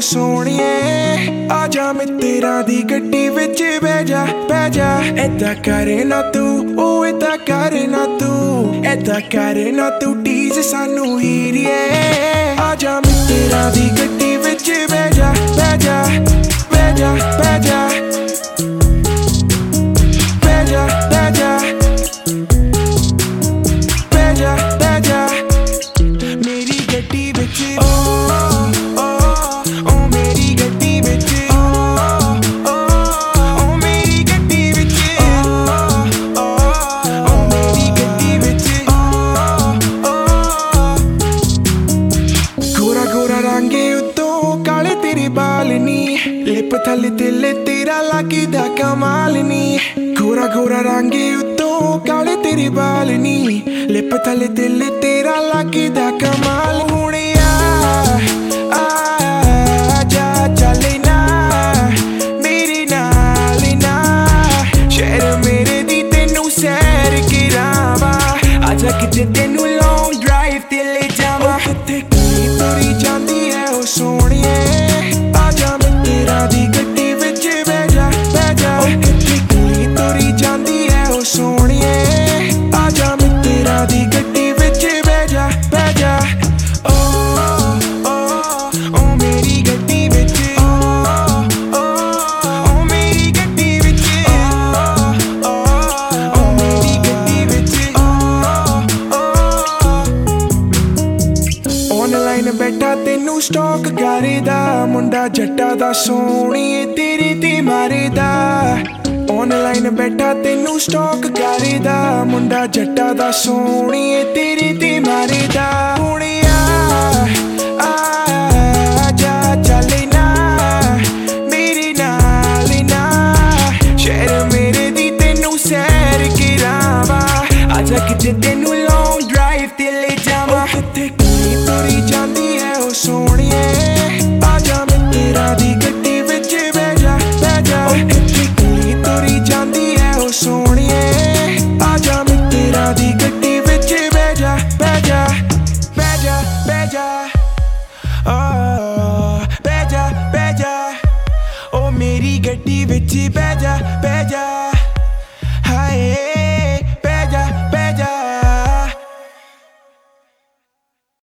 सोहणिए आजा मित्तरां दी गड्डी विच बह जा ऐदा करे ना तू ओ ऐदा करे ना तू ऐदा करे ना तू टीज सानू हीरिए आजा मित्तरां दी गड्डी विच बह जा बह जा बह जा बह जा बह जा बह जा बह जा बह जा मेरी गड्डी विच लिप थले दिल तेरा लगदा कमाल नी गोरा गोरा रंग उत्तों काले तेरी बाल नी लिप थले दिल तेरा लगदा कमाल हुण आजा चले ना मेरे नाल ना शहर मेरे दी तेनू सैर करावा आजा किते तेनू लॉन्ग ड्राइव ते ले जावा किते कुड़ी तुरी जांदी है ओ सोहणिए दी गड्डी विच बह जा किथे कुड़ी तुरी जांदी है ओ सोहणिए आजा मित्तरां दी गड्डी विच बह जा ओ मेरी गड्डी विच ओ मेरी गड्डी विच ओ मेरी गड्डी विच ऑनलाइन बैठा तेनू स्टॉक करदा मुंडा जट्टा दा सोहणिए तेरे ते मारदा ऑनलाइन बैठा तेनू स्टॉक करदा मुंडा जट्टा दा सोहणिए तेरे ते मारदा हुण आजा चले ना मेरे नाल ना शहर मेरे दी तेनू सैर करावा आजा किते तेनू लॉन्ग ड्राइव ते ले जावा किथे कुड़ी तुरी जांदी है ओ सोहणिए आजा मित्तरां दी गड्डी विच बह जा किथे कुड़ी तुरी जांदी है ओ सोहणिए आजा मित्तरां दी गड्डी विच बह जा बह जा बह जा बह जा बह जा ओ मेरी गड्डी विच बह जा